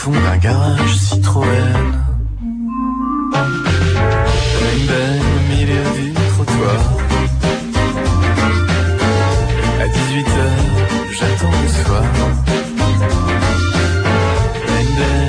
fond d'un garage Citroën. Une benne au milieu du trottoir. À 18h, j'attends le soir. Une benne.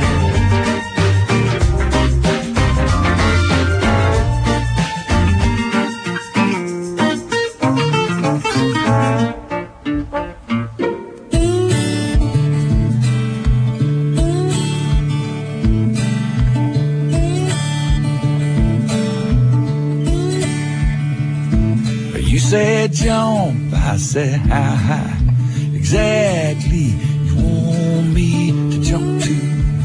Said jump, I said how high exactly you want me to jump to.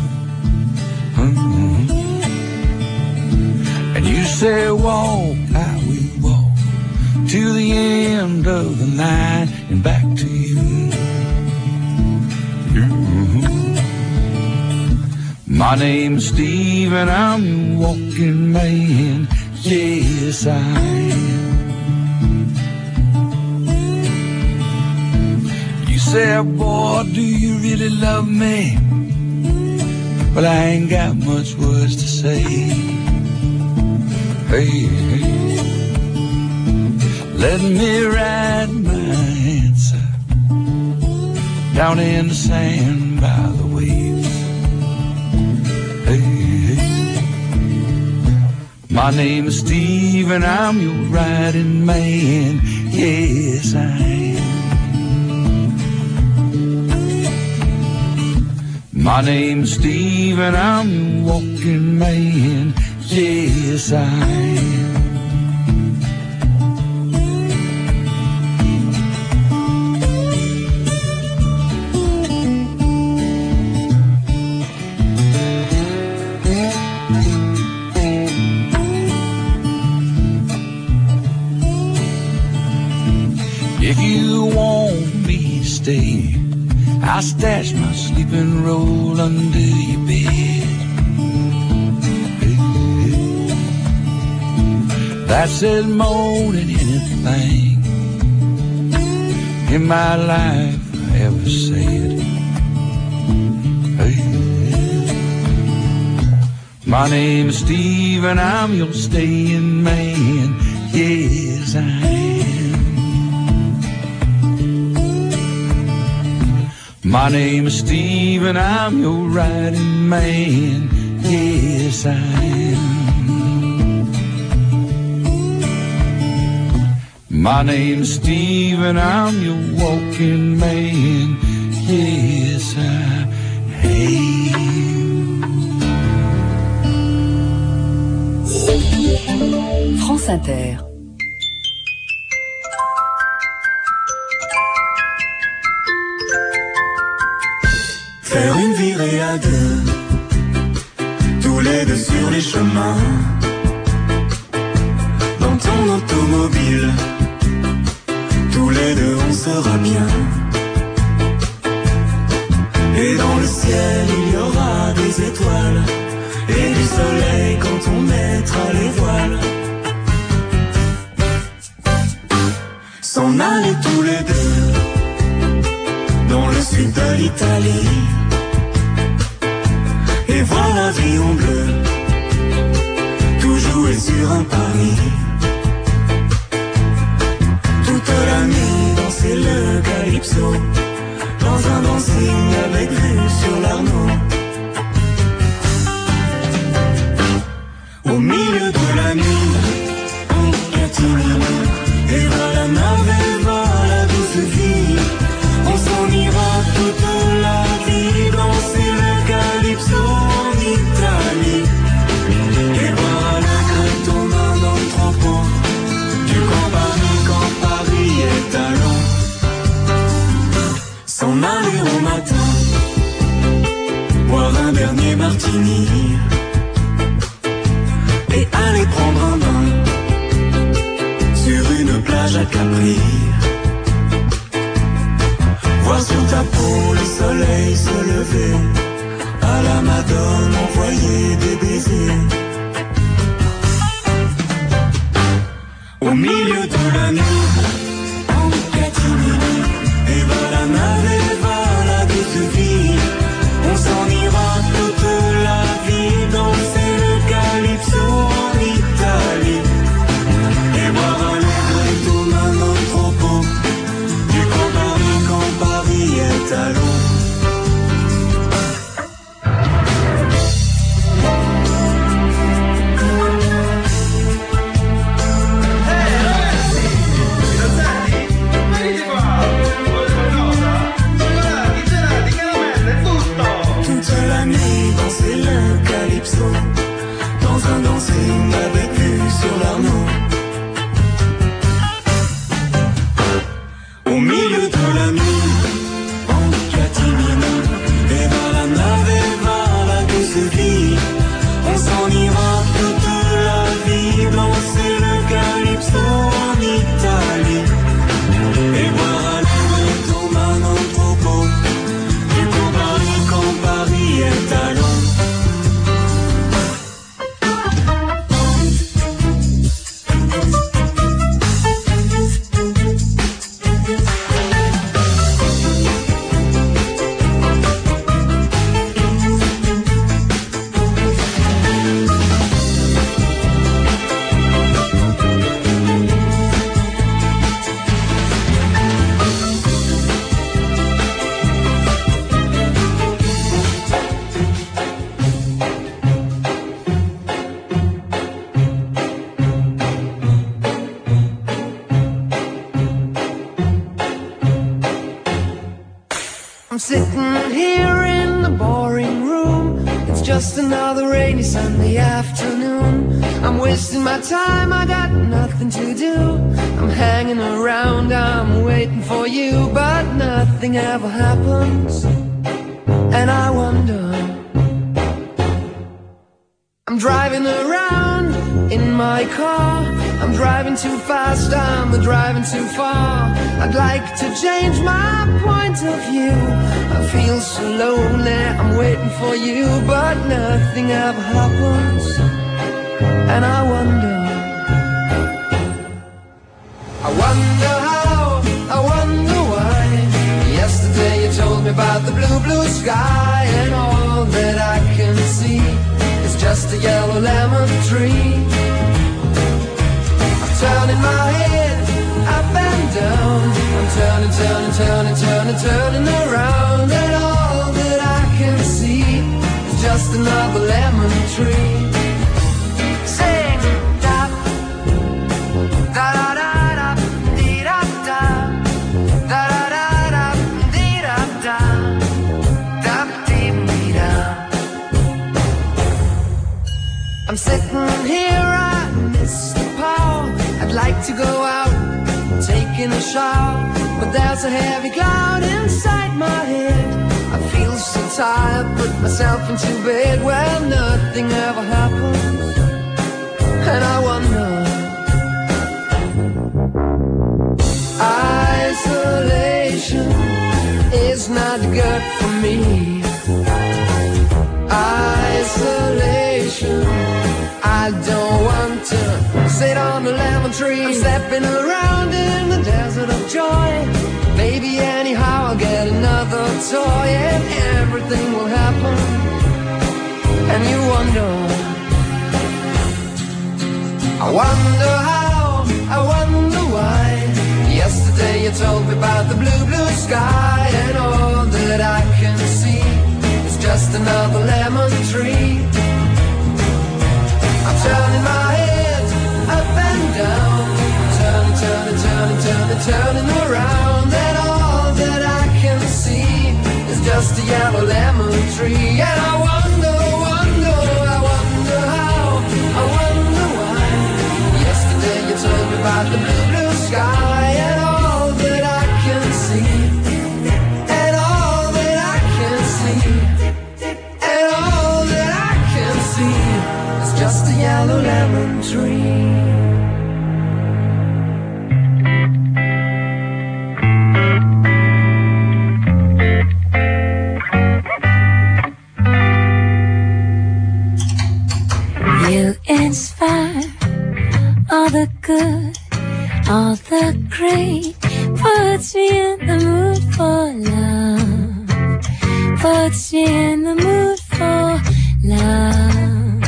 And you said walk, I will walk to the end of the line and back to you. My name's Steve and I'm your walking man. Yes, I am. Say, boy, do you really love me? Well, I ain't got much words to say. Hey, hey. Let me write my answer down in the sand by the waves. Hey, hey. My name is Steve and I'm your riding man. Yes, I am. My name's Steve and I'm your walking man. Yes, I am. If you want me to stay, I stash my sleeping roll under your bed. That says more than anything in my life I ever said. My name is Steve and I'm your staying man. Yes, I am. My name is Steve and I'm your riding man. Yes, I am. My name is Steve and I'm your walking man. Yes, I am. France Inter. Faire une virée à deux, tous les deux sur les chemins, dans ton automobile, tous les deux on sera bien. Et dans le ciel il y aura des étoiles, et du soleil quand on mettra les voiles. S'en aller tous les deux, dans le sud de l'Italie, et voir l'avion bleu, tout jouer sur un pari. Toute la nuit danser le calypso, dans un dancing avec vue sur l'Arnaud. Au milieu de la nuit, en catimini, et va la navette, va la douce vie. On s'en ira toute la vie, danser le calypso en Italie. Et boire à la crête ton main dans le trempeau du Grand Paris quand Paris est allant. S'en aller au matin, boire un dernier martini, et aller prendre un bain sur une plage à Capri. Voir sur ta peau le soleil se lever, à la Madone envoyer des baisers. Au milieu de la nuit, en catimini, et va la navette, va la douce vie. On s'en ira tout danser m'a vécu sur l'amour. Au milieu de la nuit, en catimini, et vers la nave et vers la douce vie, on s'en ira toute la vie, danser le calypso en Italie, et boire à l'eau man en propos, du Paris quand Paris est à l'eau. Sitting here in the boring room, it's just another rainy Sunday afternoon. I'm wasting my time, I got nothing to do. I'm hanging around, I'm waiting for you, but nothing ever happens. And I wonder, I'm driving around in my car, I'm driving too fast, I'm driving too far. I'd like to change my point of view. I feel so lonely, I'm waiting for you, but nothing ever happens. And I wonder how, I wonder why. Yesterday you told me about the blue, blue sky, and all that I can see is just a yellow lemon tree. I'm turning my head up and down, I'm turning, turning, turning, turning, turning around, and all that I can see is just another lemon tree. Sing, da, da, da, da, da, dee, da, da, da, da, da, da, dee, da, da, da, dee, dee, da. I'm sitting here, I miss the power. I'd like to go out, taking a shower, but there's a heavy cloud inside my head. I feel so tired, put myself into bed. Well, nothing ever happens, and I wonder. Isolation is not good for me. Isolation, I don't want to sit on a lemon tree. I'm stepping around in the desert of joy. Maybe anyhow I'll get another toy, and everything will happen. And you wonder, I wonder how, I wonder why. Yesterday you told me about the blue, blue sky, and all that I can see is just another lemon tree. I'm turning my head up and down, turning, turning, turning, turning, turning around, and all that I can see is just a yellow lemon tree. And I wonder, wonder, I wonder how, I wonder why. Yesterday you told me about the blue, blue sky, and all that I can see, and all that I can see, and all that I can see is just a yellow lemon tree. You inspire all the good, all the great, puts me in the mood for love, puts me in the mood for love.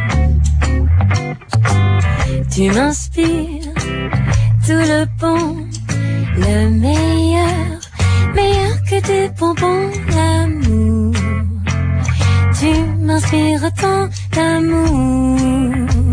Tu m'inspires tout le bon, le meilleur, meilleur que des bonbons d'amour. Tu m'inspires tant d'amour.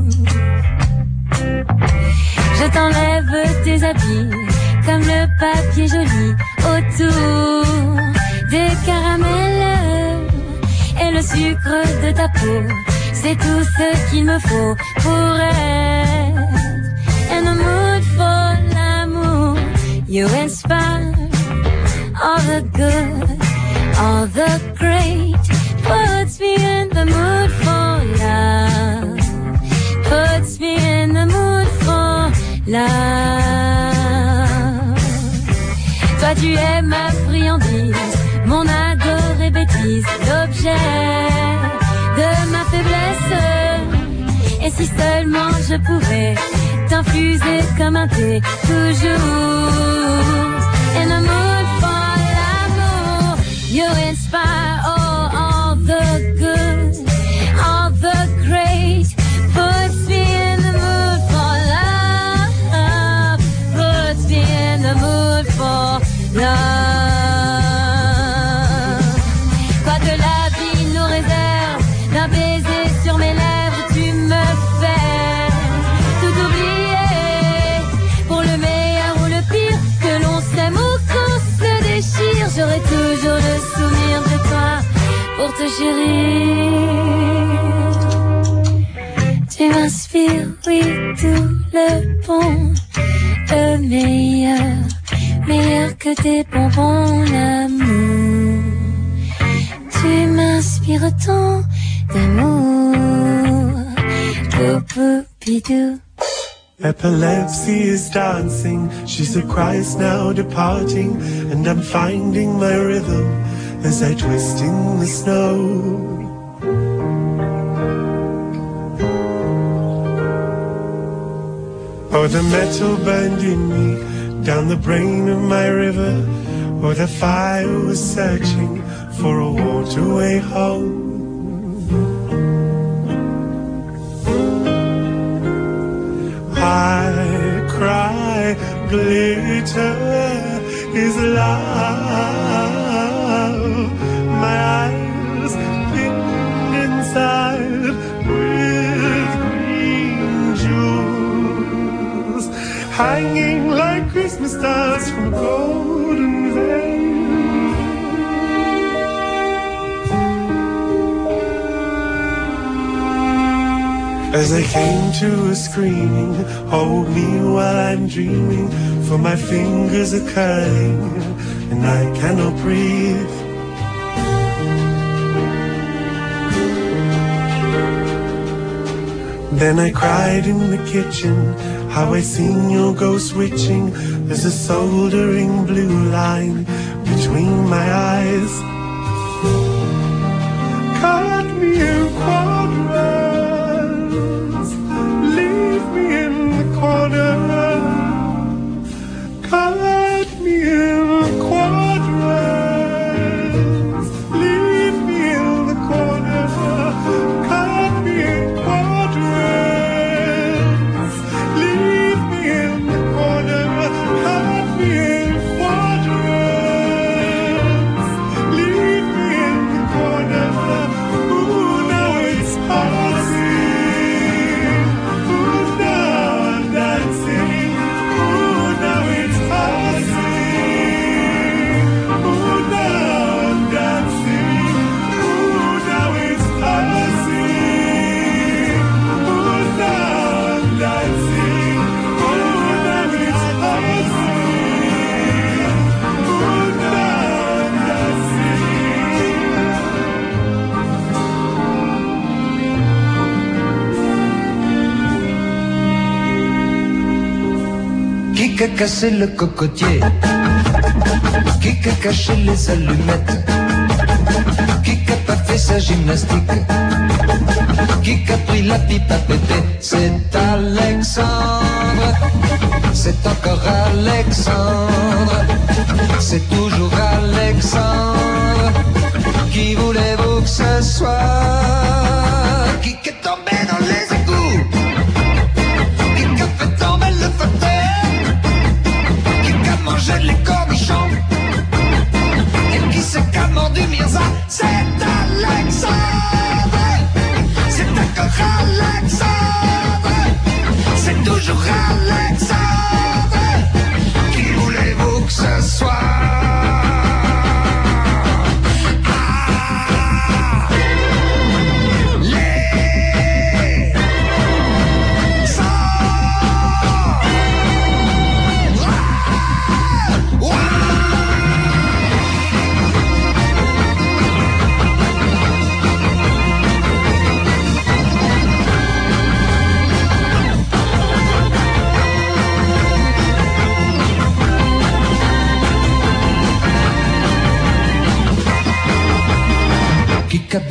Je t'enlève tes habits comme le papier joli autour des caramels et le sucre de ta peau. c'est tout ce qu'il me faut pour être in the mood for l'amour. You inspire all the good, all the great, puts me in the mood for love, puts me in the mood for love. Toi tu es ma friandise, mon adorée bêtise, l'objet de ma faiblesse. Et si seulement je pouvais t'infuser comme un thé, toujours in the mood for l'amour. You inspire all the good, all the great, puts me in the mood for love, puts me in the mood for love. Quoi que la vie nous réserve, d'un baiser sur mes lèvres, tu me fais tout oublier. Pour le meilleur ou le pire, que l'on s'aime ou qu'on se déchire, j'aurai toujours le souvenir de toi pour te chérir. Tu m'inspires, oui, tout le bon, le meilleur, meilleur que tes bonbons, l'amour. Tu m'inspires tant d'amour, pou-pou-bidou. Epilepsy is dancing, she's a Christ now departing, and I'm finding my rhythm as I twist in the snow. Oh, the metal burned in me, down the brain of my river, or the fire was searching for a waterway home. I cry, glitter is love. My eyes pinned inside with green jewels, hanging like Christmas stars from a golden veil. As I came to a screaming, hold me while I'm dreaming, for my fingers are curling and I cannot breathe. Then I cried in the kitchen, how I seen your ghost witching. There's a soldering blue line between my eyes. Cut me in quadrants, leave me in the corner. Cut me in quadrants, leave me in the corner. Cut me in quadrants, leave me in the corner. Cut me in quadrants, leave me in the corner. Ooh, now it's passing. Ooh, now I'm dancing. Ooh, now it's passing. Ooh, now I'm dancing. Ooh, now it's passing. Ooh, now I'm dancing. Ooh, now it's passing. Ooh, now I'm dancing. Qui a cassé le cocotier? Qui a caché les allumettes? Qui a pas fait sa gymnastique? Qui a pris la pipe à péter? C'est Alexandre, c'est encore Alexandre, c'est toujours Alexandre. Qui voulez-vous que ce soit? Qui est tombé dans les égouts? Qui a fait tomber le fauteuil? Qui a mangé les cornichons? Et qui s'est qu'a mordu Mirza? C'est Alexandre, c'est encore Alexandre, c'est toujours Alexandre. Qui voulez-vous que ce soit?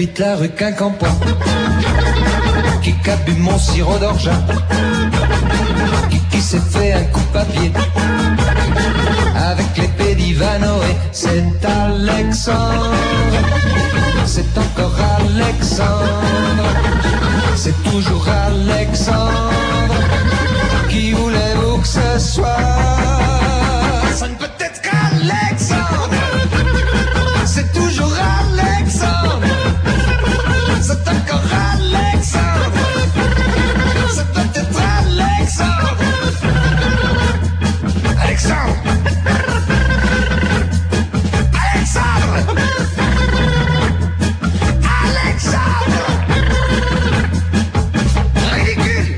habite la rue Quincampoix, qui a bu mon sirop d'orgeat, qui s'est fait un coup de papier avec l'épée d'Ivanoé. C'est Alexandre, c'est encore Alexandre, c'est toujours Alexandre. Qui voulez-vous que ce soit? Ça ne peut être qu'Alexandre, c'est toujours Alexandre, c'est encore Alexandre, ça peut être Alexandre. Alexandre, Alexandre, Alexandre. Ridicule.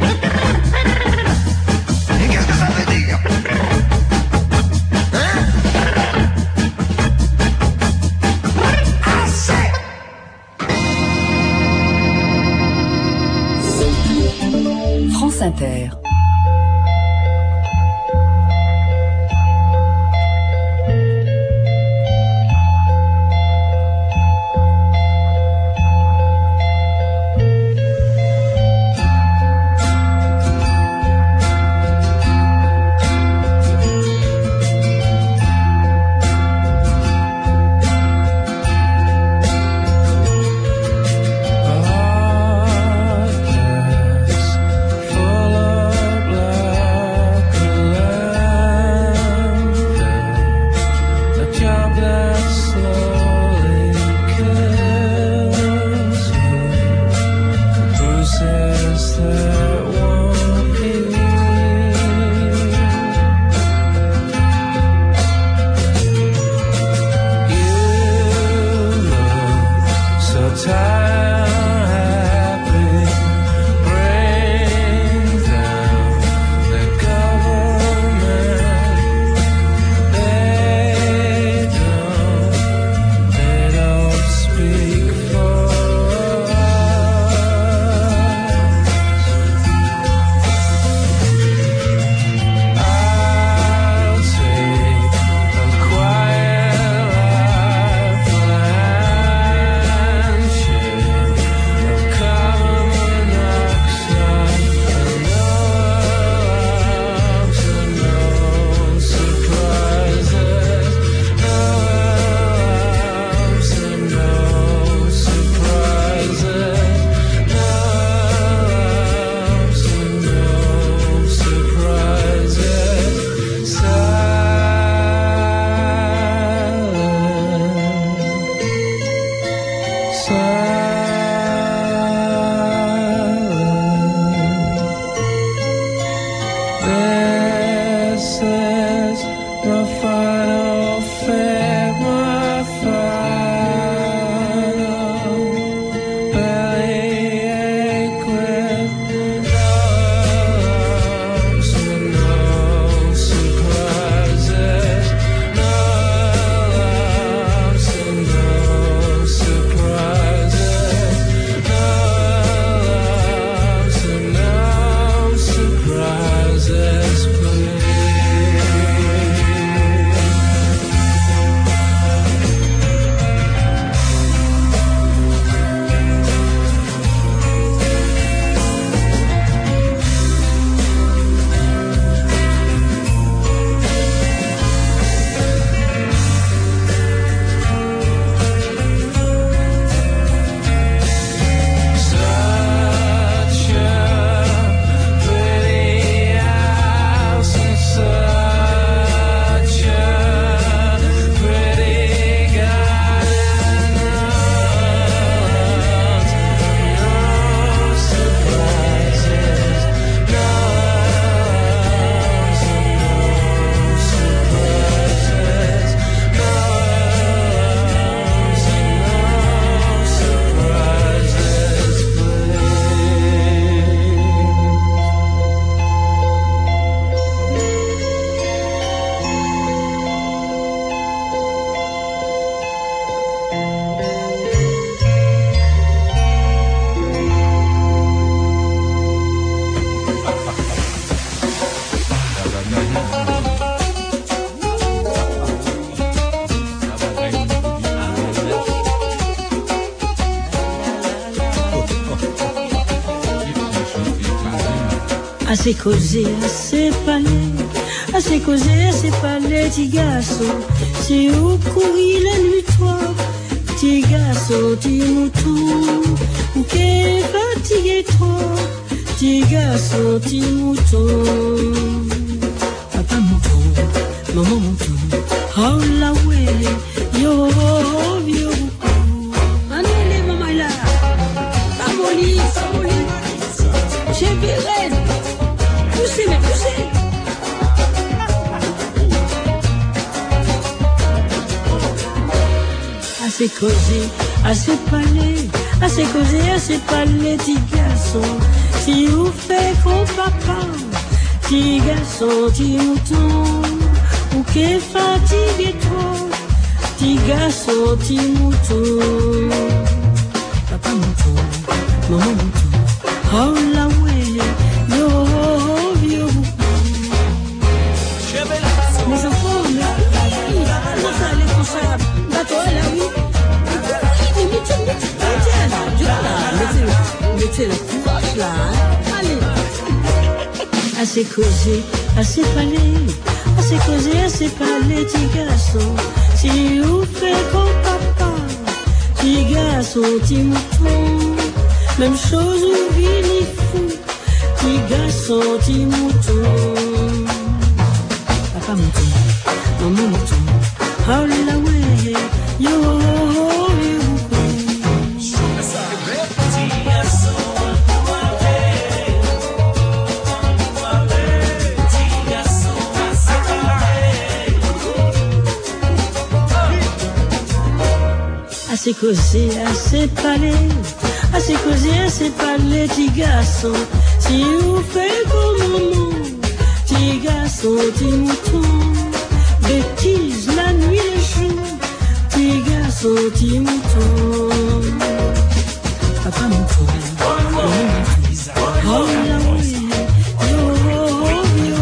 Et qu'est-ce que ça veut dire? Hein? Assez. France Inter. Full of Assez causé, assez parlé, assez causé, assez parlé, petit garçon. C'est où courir la nuit, toi, petit garçon, petit mouton. Ou qu'est fatigué, toi, petit garçon, petit mouton. Papa mouton, maman mouton, oh la ouais, yo, yo. Allez, maman là, Famoli, j'ai Bérène. Poussez, mais poussez. Assez causé, assez parlé, assez causé, assez parlé, petit garçon. Si vous faites faux papa, petit garçon, petit mouton. Ou qu'est fatigué toi, petit garçon, petit mouton. Papa mouton, maman mouton, oh la ouais, yo, yo. Mais enfants, comment ça allait tout ça? Bah toi là, oui. Mettez le courage là, hein. Allez. Assez causé, assez parlé, assez causé, assez parlé, petit garçon. Si vous faites comme papa, petit garçon, petit mouton. Même chose où vit fou, petit garçon, petit mouton. Papa mouton, maman mouton, oh la ouais, yo, yo. Assez causé, assez parlé, assez causé, assez parlé, petit garçon. Si vous faites comme maman, petit garçon, petit mouton. Bêtise la nuit, le jour, petit garçon, petit mouton. Papa mouton, maman mouton, oh la oui, yo, yo.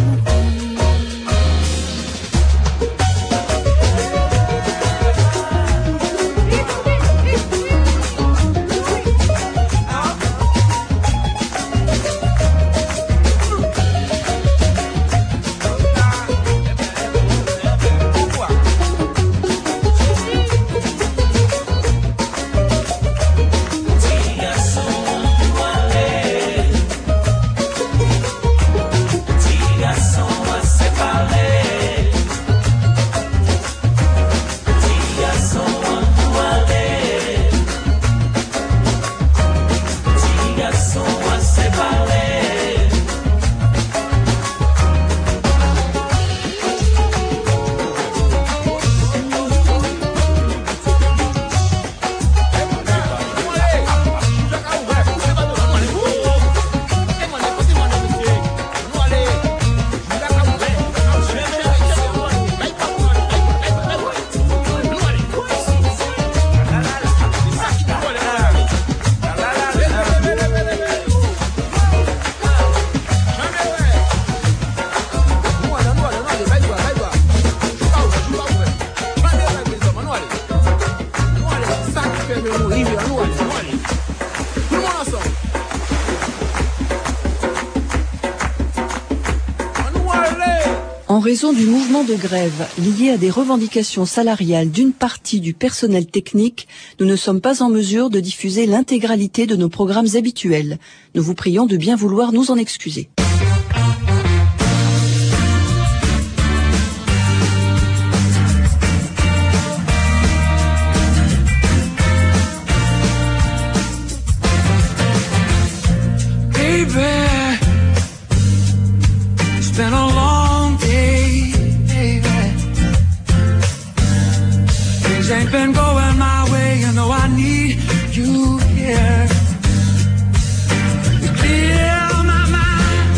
En raison du mouvement de grève lié à des revendications salariales d'une partie du personnel technique, nous ne sommes pas en mesure de diffuser l'intégralité de nos programmes habituels. Nous vous prions de bien vouloir nous en excuser. Ain't been going my way, you know I need you here to clear my mind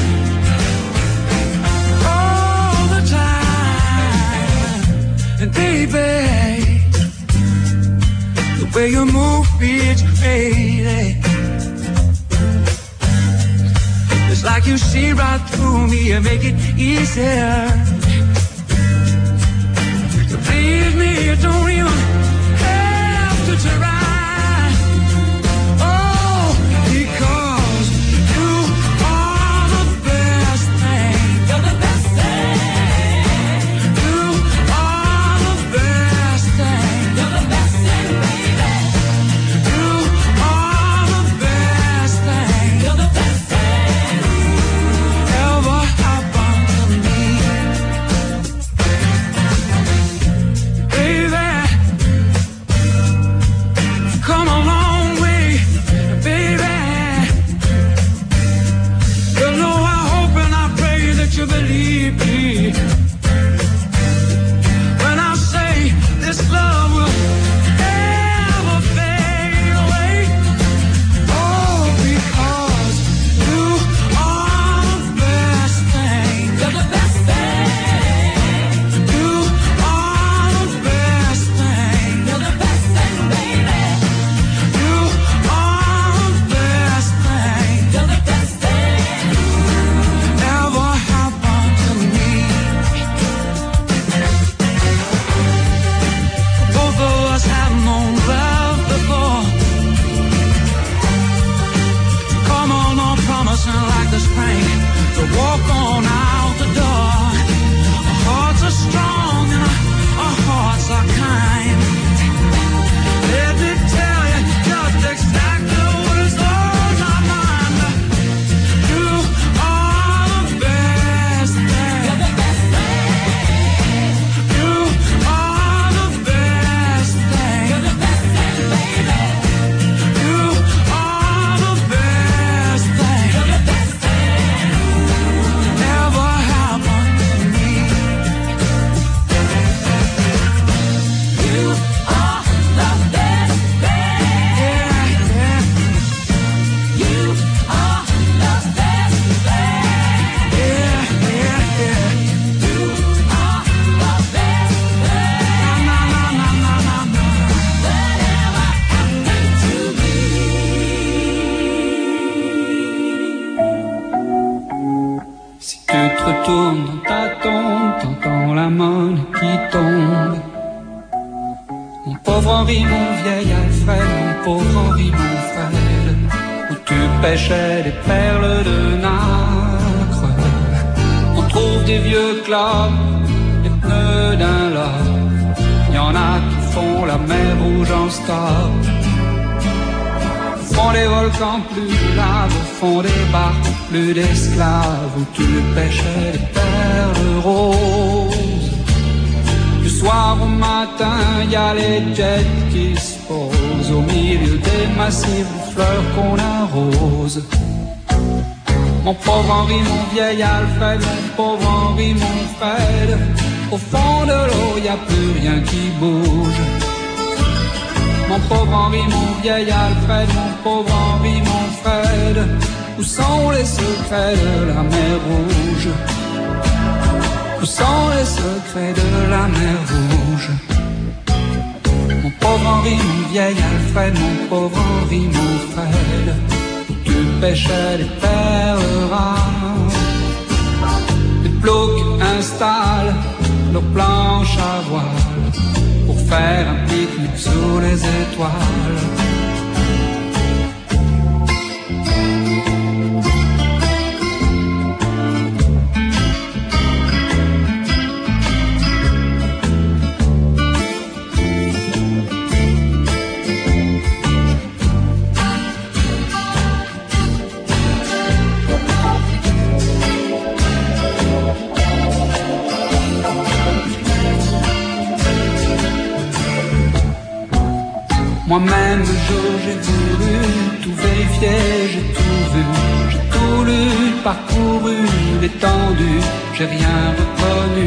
all the time. And baby, the way you move me, it's crazy. It's like you see right through me and make it easier. Please me, you don't even have to try. Oh, because you are the tournes dans ta tombe, t'entends la monnaie qui tombe. Mon pauvre Henri, mon vieil Alfred, mon pauvre Henri, mon Fred, où tu pêchais des perles de nacre. On trouve des vieux clubs, des pneus d'un lot. Y en a qui font la mer rouge en stop. Font des volcans plus de lave, font des barques plus d'esclaves, où tu pêchais des perles roses. Du soir au matin, y a les jets qui se posent au milieu des massifs de fleurs qu'on arrose. Mon pauvre Henri, mon vieil Alfred, mon pauvre Henri, mon Fred, au fond de l'eau, y a plus rien qui bouge. Mon pauvre Henri, mon vieil Alfred, mon pauvre Henri, mon Fred, où sont les secrets de la mer Rouge? Où sont les secrets de la mer Rouge? Mon pauvre Henri, mon vieil Alfred, mon pauvre Henri, mon Fred, où tu pêchais des perles rares. Des ploucs installent leurs planches à voile pour faire un pique-nique sous les étoiles. Moi-même le jour j'ai voulu tout vérifier, j'ai tout vu, j'ai tout lu, parcouru l'étendue, j'ai rien reconnu.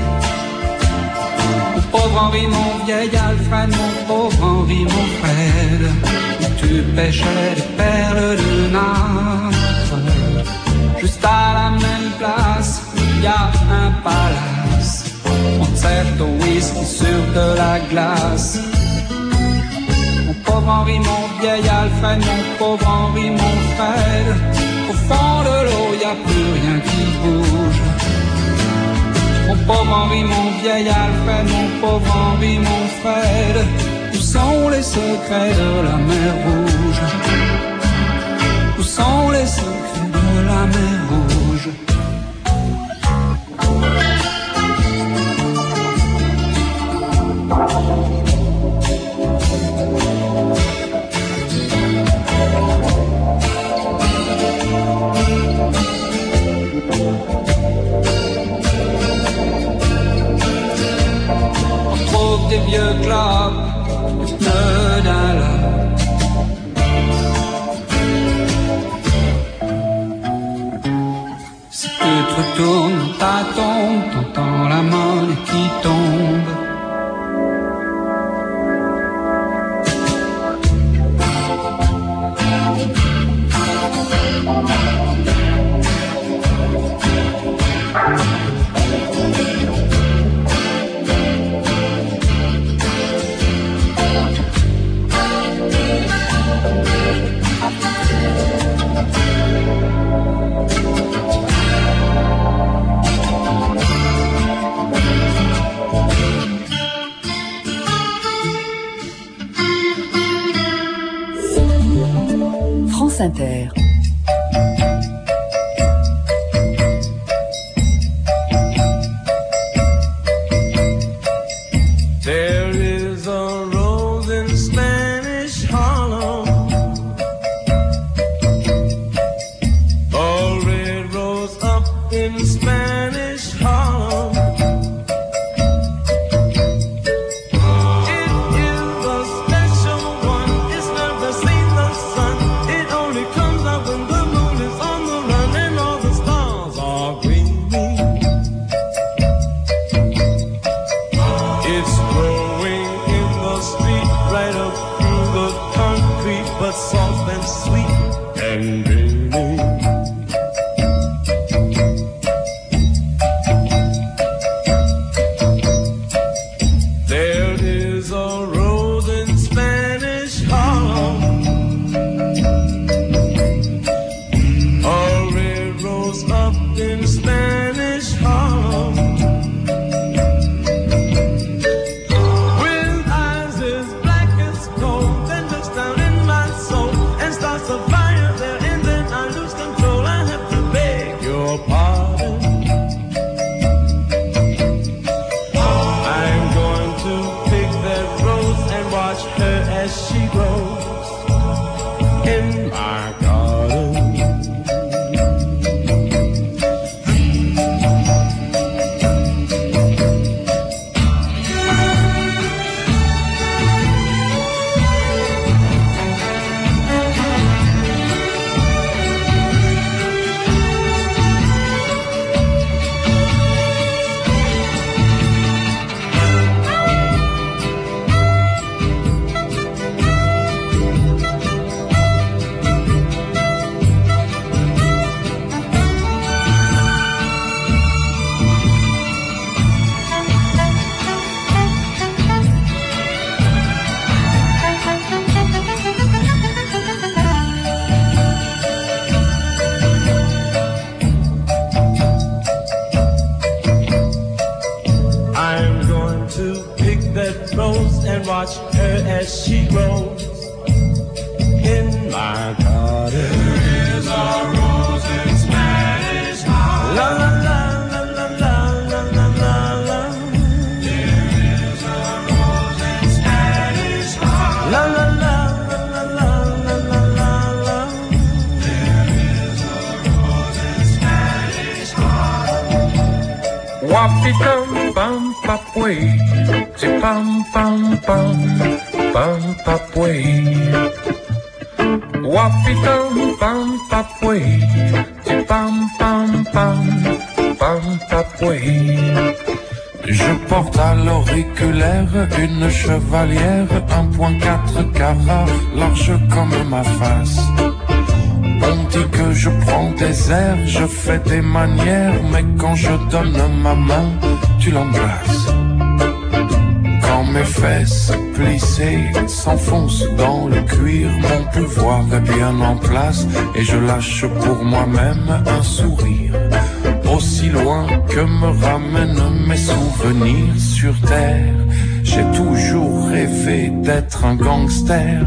Mon pauvre Henri, mon vieil Alfred, mon pauvre Henri, mon Fred, où tu pêchais des perles de nacre. Juste à la même place, y a un palace, on te sert ton whisky sur de la glace. Mon pauvre Henri, mon vieil Alfred, mon pauvre Henri, mon Fred, au fond de l'eau, y a plus rien qui bouge. Mon pauvre Henri, mon vieil Alfred, mon pauvre Henri, mon Fred, où sont les secrets de la mer Rouge? Où sont les secrets de la mer Rouge? Des vieux clubs, des pneus d'un lot. Si tu te retournes dans ta tombe, t'entends la monnaie qui tombe. Inter. There is a rose in Spanish Harlem, a red rose up in Spanish Harlem. in Spanish as she grows in my garden. There is a rose in Spanish Harlem. La la la la la la la la la. There is a rose in Spanish Harlem. La la la la la la la la la. There is a rose in Spanish Harlem. Wapita pam papwe, pam pam pam pam papwe. Wapita pam papwe, pam pam pam pam papwe. Je porte à l'auriculaire une chevalière 1.4 carats, large comme ma face. On dit que je prends des airs, je fais des manières, mais quand je donne ma main, tu l'embrasses. Quand mes fesses plissées s'enfoncent dans le cuir, mon pouvoir est bien en place et je lâche pour moi-même un sourire. Aussi loin que me ramènent mes souvenirs sur terre, j'ai toujours rêvé d'être un gangster.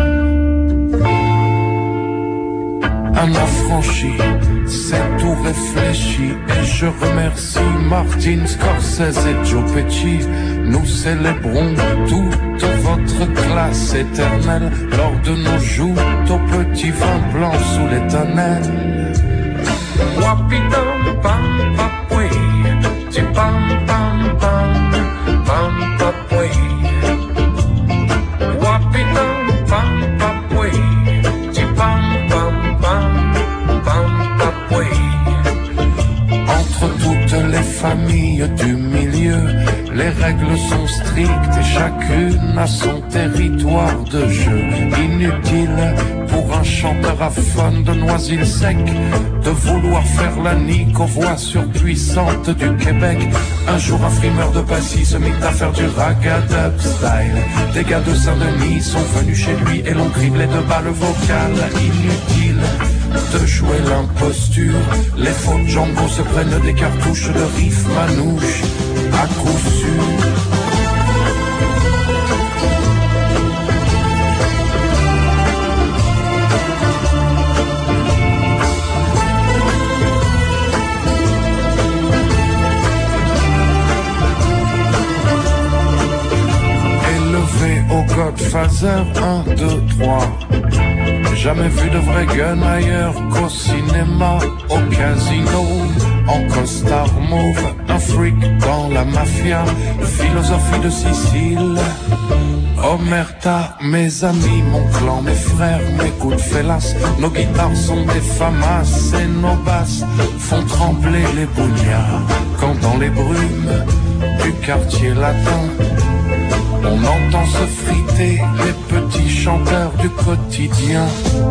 Un affranchi, c'est tout réfléchi. Et je remercie Martin Scorsese et Joe Pesci. Nous célébrons toute votre classe éternelle lors de nos joutes au petit vin blanc sous les tonnelles. Wapidam pam papwe, pam pam pam pam papwe. Wapidam pam papwe, pam pam pam pam papwe. Entre toutes les familles du milieu, les règles sont strictes et chacune a son territoire de jeu. Inutile pour un chanteur aphone de Noisy-le-Sec de vouloir faire la nique aux voix surpuissantes du Québec. Un jour un frimeur de Passy se mit à faire du ragga-dub style. Des gars de Saint-Denis sont venus chez lui et l'ont criblé de balles vocales. Inutile de jouer l'imposture, les faux Django se prennent des cartouches de riff manouche à coup sûr. Au Godfather 1, 2, 3. Jamais vu de vrai gun ailleurs qu'au cinéma, au casino, en costard mauve, un freak dans la mafia, philosophie de Sicile. Omerta, mes amis, mon clan, mes frères, mes coups de félas, nos guitares sont des famas et nos basses font trembler les bougnards. Quand dans les brumes du quartier latin, on entend se friter les petits chanteurs du quotidien.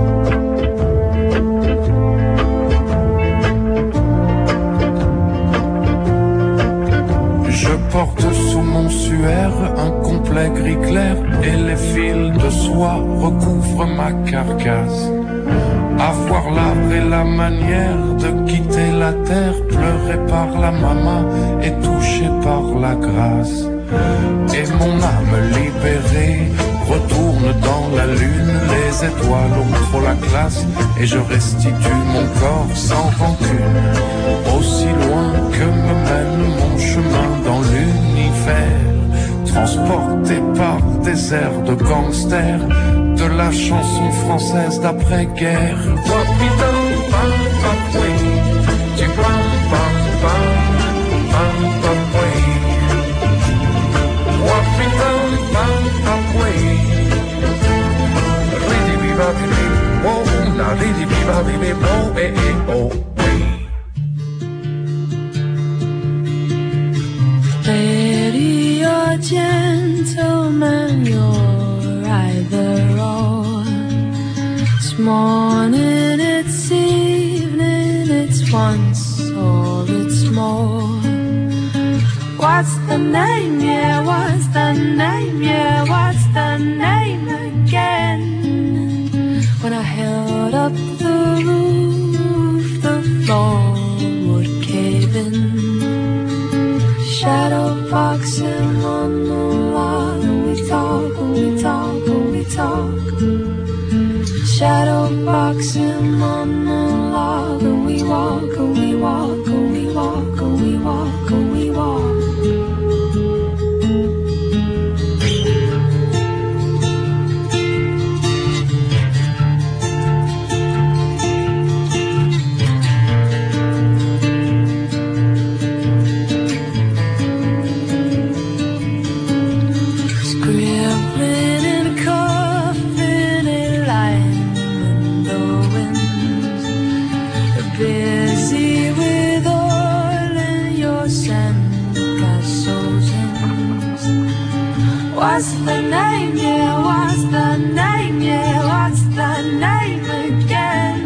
Je porte sous mon suaire un complet gris clair et les fils de soie recouvrent ma carcasse. Avoir l'art et la manière de quitter la terre, pleuré par la maman et touché par la grâce. Et mon âme libérée retourne dans la lune, les étoiles ont trop la classe et je restitue mon corps sans rancune. Aussi loin que me mène mon chemin dans l'univers, transporté par des airs de gangsters, de la chanson française d'après-guerre. Lady or gentleman, you're either or. It's morning, it's evening, it's once or it's more. What's the name, yeah, what's the name, yeah, what's the name again? When I held up the roof, the floor would cave in. Shadow boxing on the wall, and we talk, and we talk, and we shadow boxing monologue, and we walk, and we walk, and we walk, and we walk, and we walk. What's the name, yeah, what's the name, yeah, what's the name again?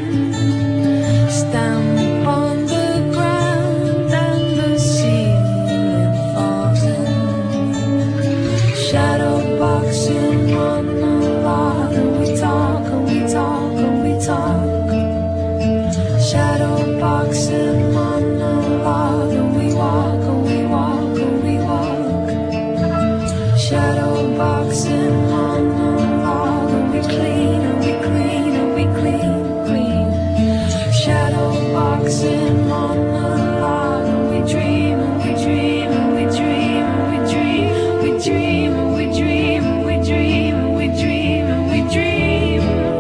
Stamp on the ground and the ceiling falls in. Shadow boxing monologue, and we talk, and we talk, and we talk. Shadow boxing monologue, and we walk, and we walk, and we walk. Shadow boxing monologue, and we clean, and we clean, and we clean, clean. Shadow boxing monologue, and we dream, and we dream, and we dream, and we dream, we dream, and we dream, and we dream, and we dream, and we dream.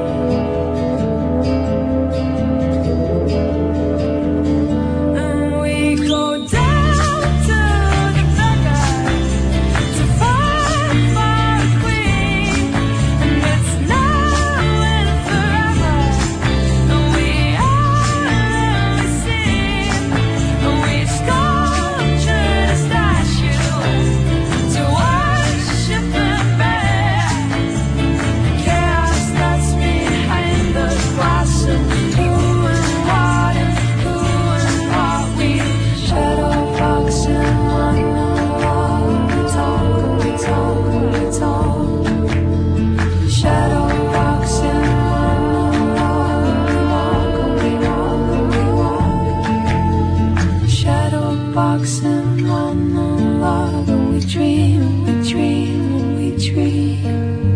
And we go down to the bunker to find my queen, and it's now and forever. And we are and we sing, and we sculptured a statue to worship and bear chaos that's behind the glass, and who and what we shadow boxing monologue. We talk, we talk, we talk. Shadow boxing monologue. We walk, we walk, we walk. Shadow boxing monologue. We dream, we dream, we dream.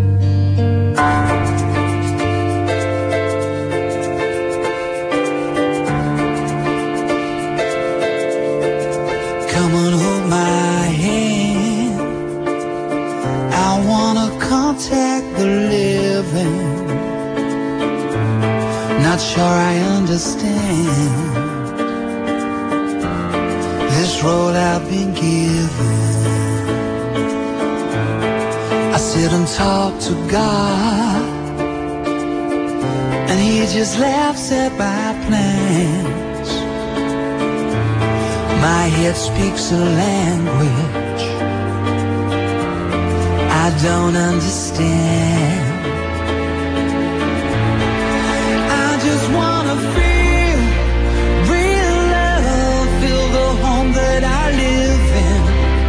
Come and hold my hand. I wanna contact the living. Not sure I understand this role I've been given. I sit and talk to God, and He just laughs at my plans. My head speaks a language I don't understand. I just wanna feel real love, feel the home that I live in.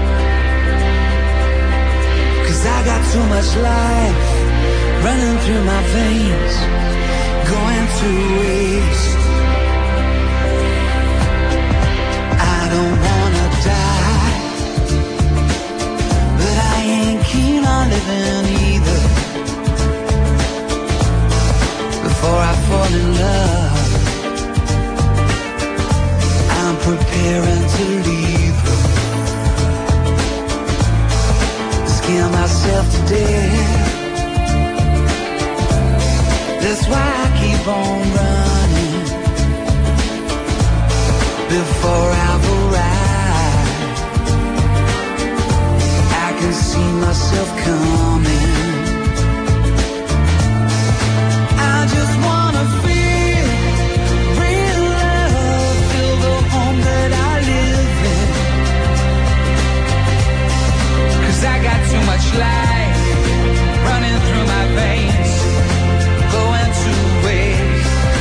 'Cause I got too much life running through my veins, going to waste. I don't wanna die, but I ain't keen on living either. Before I fall in love, I'm preparing to leave her. Scare myself to death. That's why I keep on running before I've arrived. I can see myself coming. I just wanna feel real love, feel the home that I live in. 'Cause I got too much life running through my veins, going to waste.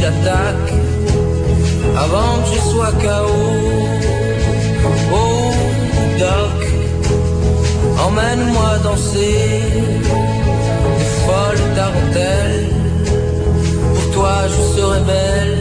d'attaque avant que je sois KO. Oh Doc, emmène-moi danser des folles tarentelles. Pour toi je serai belle.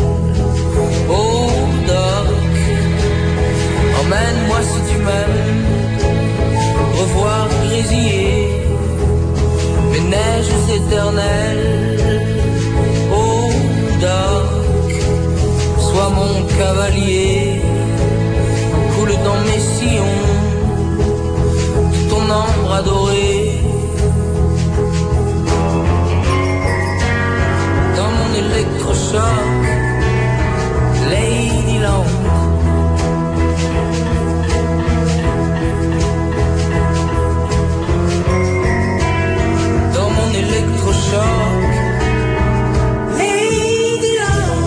Oh Doc, emmène-moi si tu m'aimes revoir grésiller mes neiges éternelles. Oh Doc, sois mon cavalier, coule dans mes sillons tout ton ambre adoré. Dans mon électrochoc, Ladyland. Dans mon électrochoc, Ladyland.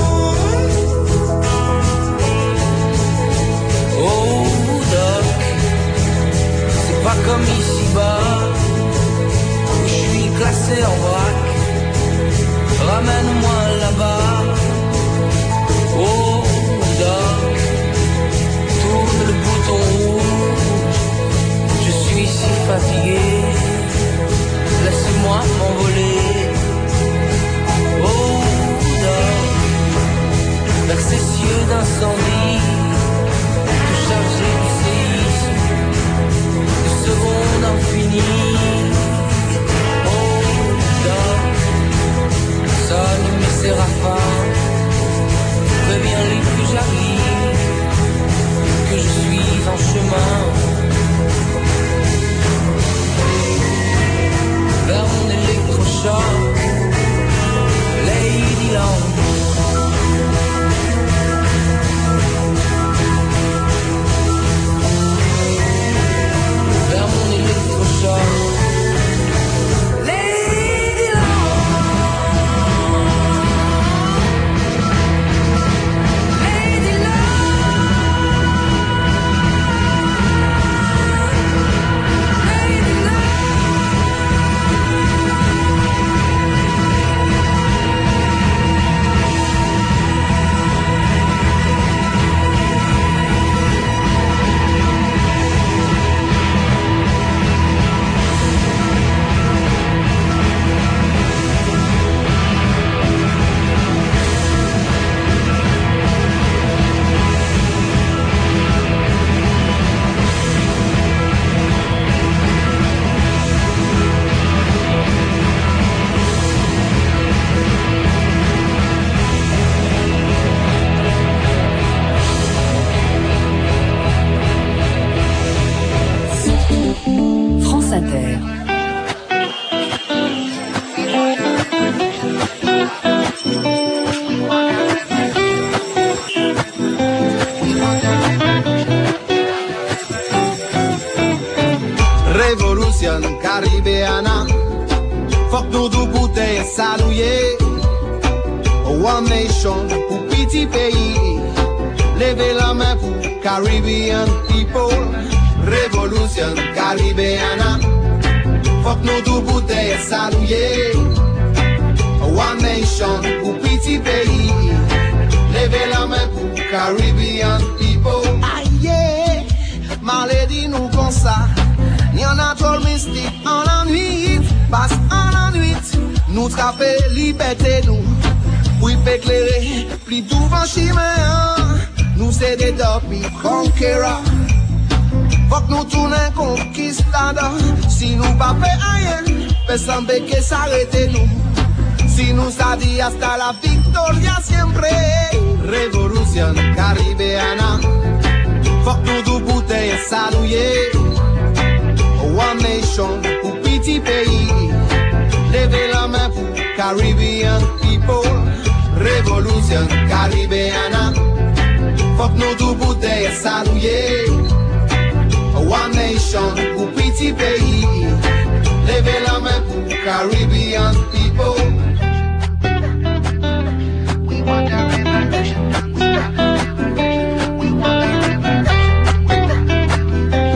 Oh Doc, c'est pas comme ici-bas où je suis classé en vrac. Ramène-moi là-bas. Oh Doc, tourne le bouton rouge. Je suis si fatigué, laisse-moi m'envoler. Oh Doc, vers ces cieux d'incendie, te charger du séisme, de secondes infinies. Oh Doc, sonne mes séraphins, préviens-les que j'arrive, que je suis en chemin vers mon électrochoc, Ladyland. Vers mon électrochoc, France Inter. Révolution caribéana, faut que nous deux bouteilles saluer. One nation pour petit pays, levez la main pour Caribbean people. Révolution caribéana, faut que nous deux bouteilles saluer. One nation pour petit pays, levez la main pour Caribbean people. Aïe, maladie nous comme ça. Ni en a trop mystique en la nuit, passe en la nuit, nous trapper liberté nous, oui éclairer, plus tout vent chimère, nous c'est des dopis conquérants, faut que nous tournions conquistadors, si nous pas fait rien, personne ne peut s'arrêter nous, si nous ça dit hasta la victoria siempre, révolution caribéana, faut que nous deux bouteilles saluer. One nation pour petit pays, levez la main pour Caribbean people. Révolution caribéana, faut que nous deux bouteilles saluer. One nation pour petit pays, levez la main pour Caribbean people. We want a revolution. We want a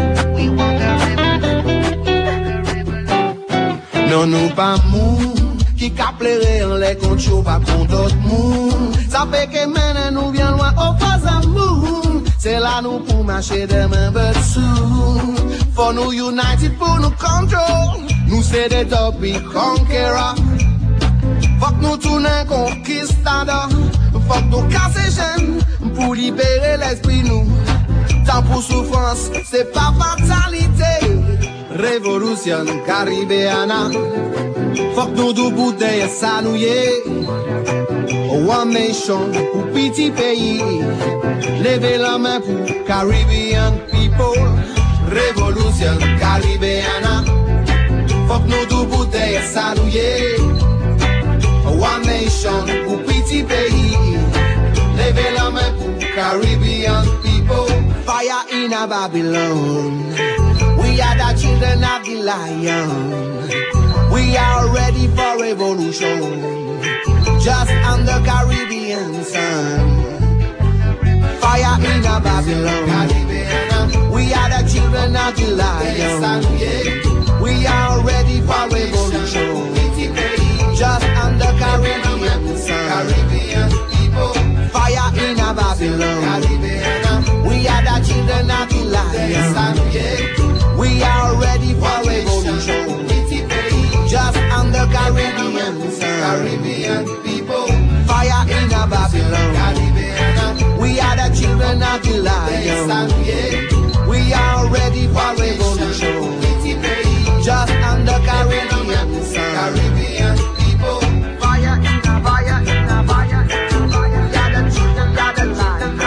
non nous pas mou, qui caplere en les conchos pas contre d'autres moun. Ça fait que maintenant nous vient loin au pas amour. C'est là nous pour marcher demain but soon. For nous united pour nous control. Nous c'est des topic conquerors. Faut que nous tournions conquistadors. Faut que nous casser chaînes pour libérer l'esprit nous. Tant pour souffrance, c'est pas fatalité. Révolution caribéana. Faut que nous deux bouteilles s'annouiller. One nation pour petit pays. Levez la main pour Caribbean people. Révolution caribéana. Faut que nous deux bouteilles s'annouiller. One nation pour petit pays. Levez la main pour Caribbean people. Fire in a Babylon. We are the children of the lion. We are ready for revolution. Just under Caribbean sun. Fire in a Babylon. Caribbean. We are the children of the lion. We are ready for revolution. Just under Caribbean sun. Caribbean people. Fire in a Babylon. Caribbean. We are the children of the lion. We are ready for revolution. Just under Caribbean sun. Caribbean people. Fire in a Babylon. Caribbean. We are the children of the lion. We are ready for revolution. Just under Caribbean sun. Caribbean people. Fire in a fire in a fire in a fire. We are the children of the lion.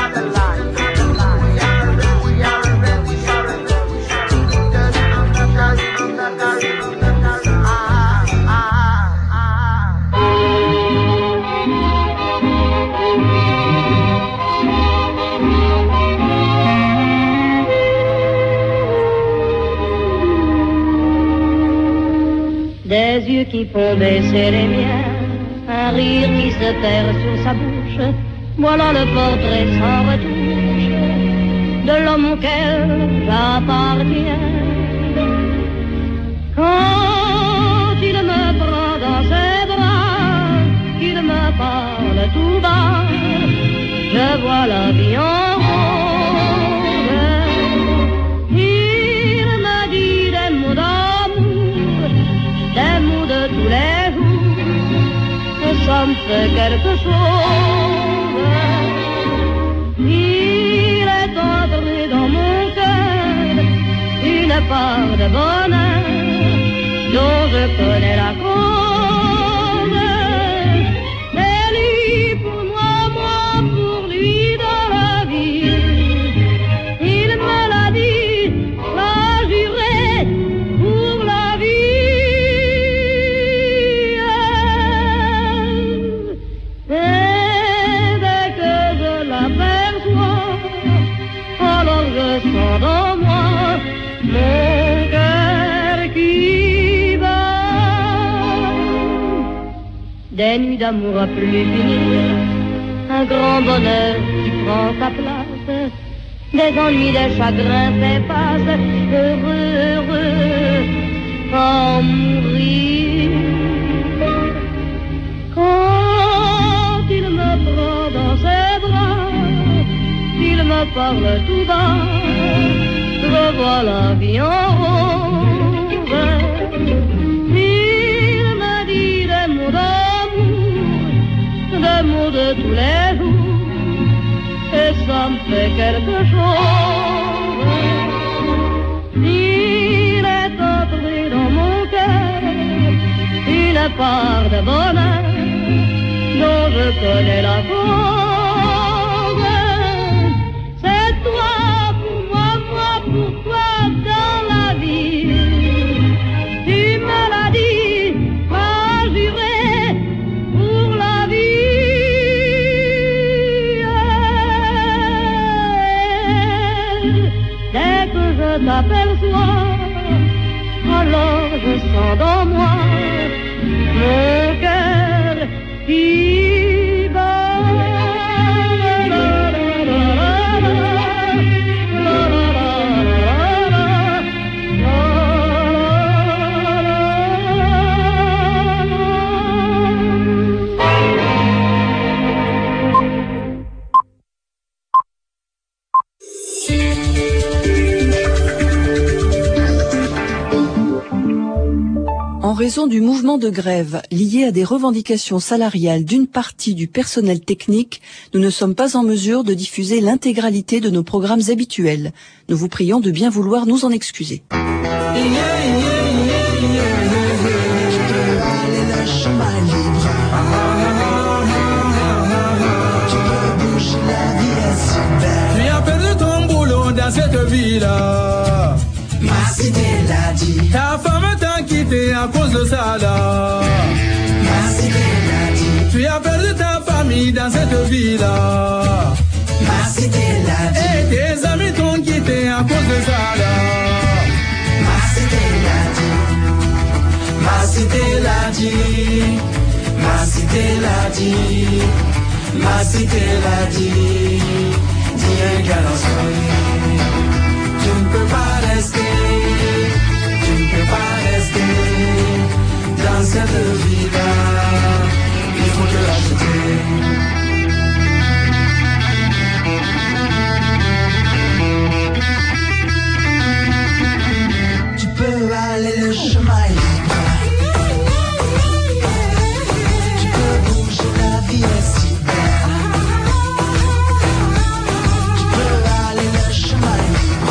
We are ready. Just under Caribbean. Des yeux qui font baisser les miens, un rire qui se perd sur sa bouche, voilà le portrait sans retouche de l'homme auquel j'appartiens. Quand il me prend dans ses bras, qu'il me parle tout bas, je vois la vie en rose. Il m'a dit des mots d'amour, des mots de tous les jours, ça me fait quelque chose. Il est entré dans mon cœur une part de bonheur dont je connais la cause. C'est lui pour moi, moi pour lui dans la vie. Il me l'a dit, l'a juré pour la vie. Et dès que je l'aperçois, alors je sens dans moi mon cœur qui bat. Des nuits d'amour à plus finir, un grand bonheur qui prend sa place, des ennuis, des chagrins s'effacent, heureux, heureux, en mourir. Quand il me prend dans ses bras, il me parle tout bas, je vois la vie en rose. Il me dit des mots d'amour, des mots de tous les jours, et ça me fait quelque chose. Il est entré dans mon cœur une part de bonheur dont je connais la cause. C'est toi pour moi, moi pour toi dans la vie. Tu me l'as dit, m'as juré pour la vie. Dès que je t'aperçois, alors je sens dans moi mon cœur qui bat. raison du mouvement de grève lié à des revendications salariales d'une partie du personnel technique, nous ne sommes pas en mesure de diffuser l'intégralité de nos programmes habituels. Nous vous prions de bien vouloir nous en excuser. Tu as perdu ton boulot dans cette ville-là. Ma cité l'a dit. Ta femme t'a quitté à cause de ça là. Ma cité l'a dit. Tu as perdu ta famille dans cette ville-là. Ma cité l'a dit. Et tes amis t'ont quitté à cause de ça là. Ma cité l'a dit. Ma cité l'a dit. Ma cité l'a dit. Ma cité l'a dit. Dis un galant. Tu ne peux pas rester, tu ne peux pas rester dans cette vie-là, il faut te l'acheter. Tu peux aller le chemin libre, tu peux bouger, la vie est si belle. Tu peux aller le chemin libre.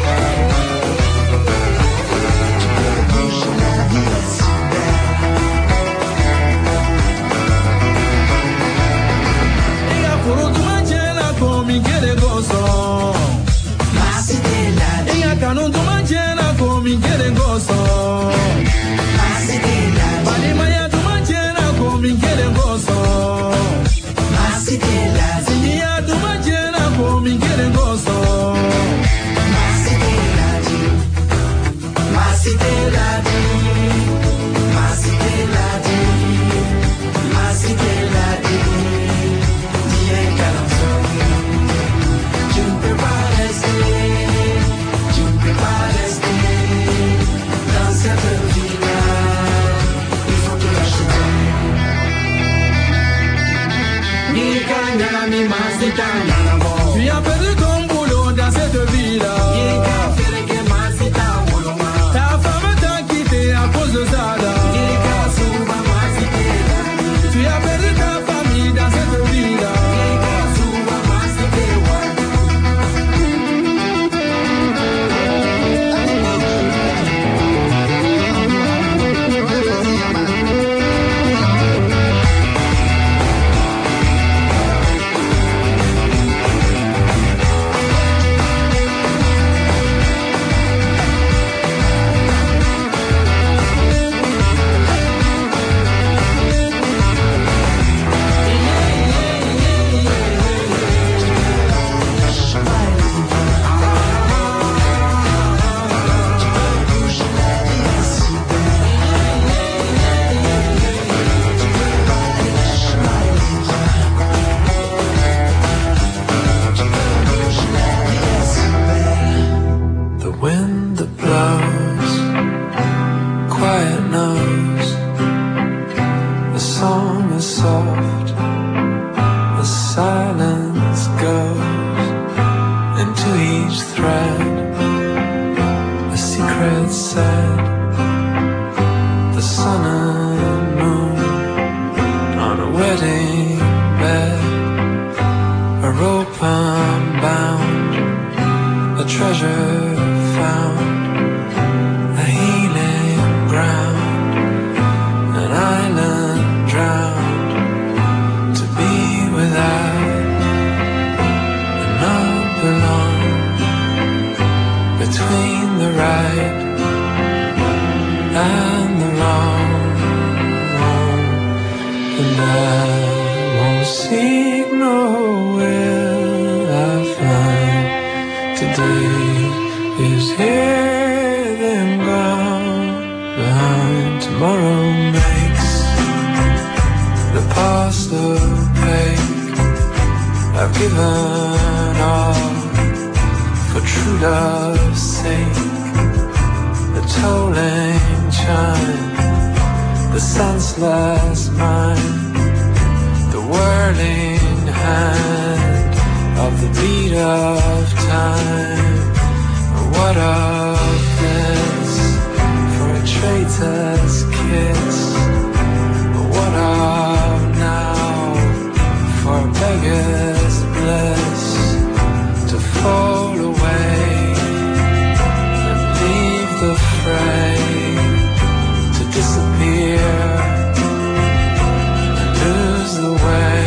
Tu as perdu ton boulot dans cette ville-là. Ta femme t'a quitté à cause de ça là. Tu as perdu ta famille dans cette ville-là. What of this for a traitor's kiss. But what of now for a beggar's bliss to fall away and leave the fray, to disappear and lose the way.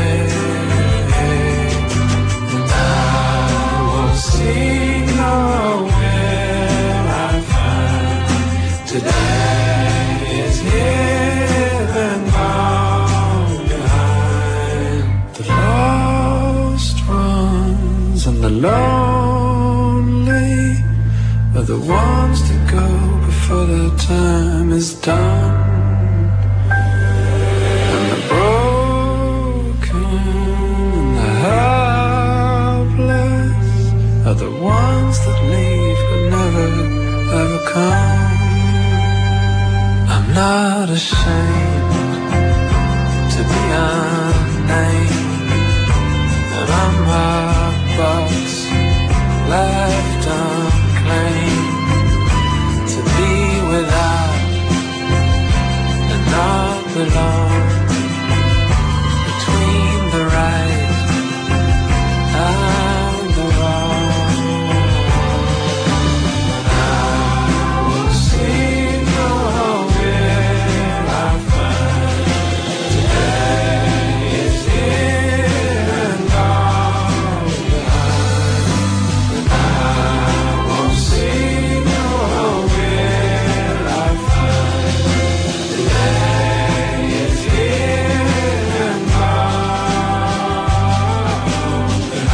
And I will see nowhere I find today is here and gone behind. The lost ones and the lonely are the ones that go before the time is done. And the broken and the helpless are the ones that leave but never ever come. I'm not ashamed to be unnamed, and I'm a box left unclaimed, to be without and not belong, between the right and the wrong. I will see nowhere I find today is here and gone behind. And I will see nowhere I find today is here and gone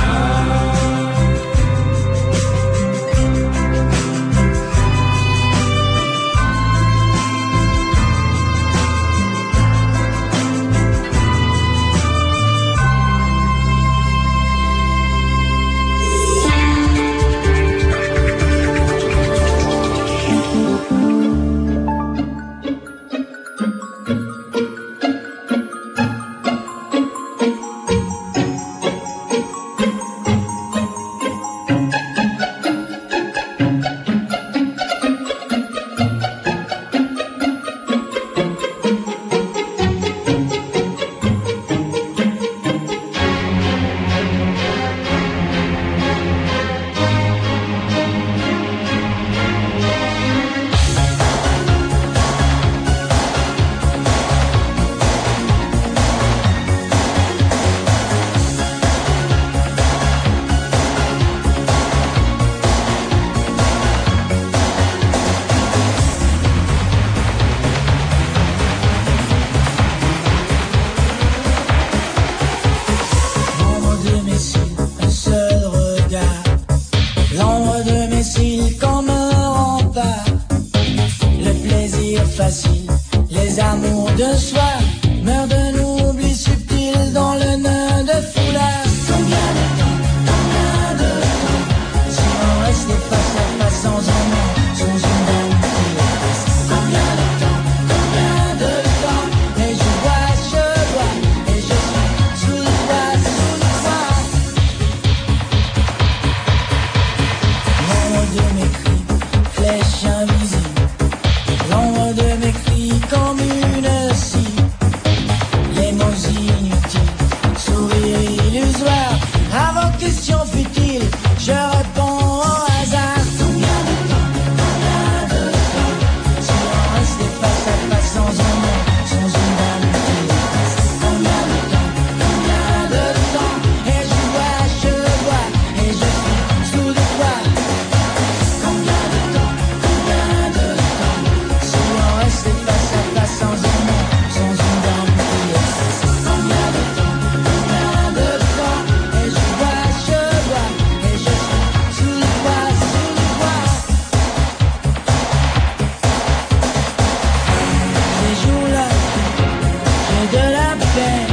facile. Les amours de soi meurent d'un oubli subtil dans le nœud de foulard. Combien de temps, si on restait face à face sans un mot, sans une dame qui reste. Combien de temps, et je vois, et je suis sous le toit. L'ombre de mes cris, flèche invisible. L'ombre de mes cris comme une scie. Les mots inutiles, sourire illusoire. À vos questions futiles, je réponds au hasard. Combien de temps, si on restait face à face sans un mot, sans une dame qui reste. Combien de temps, et je vois, et je suis sous le toit. Combien de temps, si on restait face à face sans un mot, sans une dame qui reste. Combien de temps, et je vois, et je suis sous le toit. Ces jours-là, j'ai de la peine.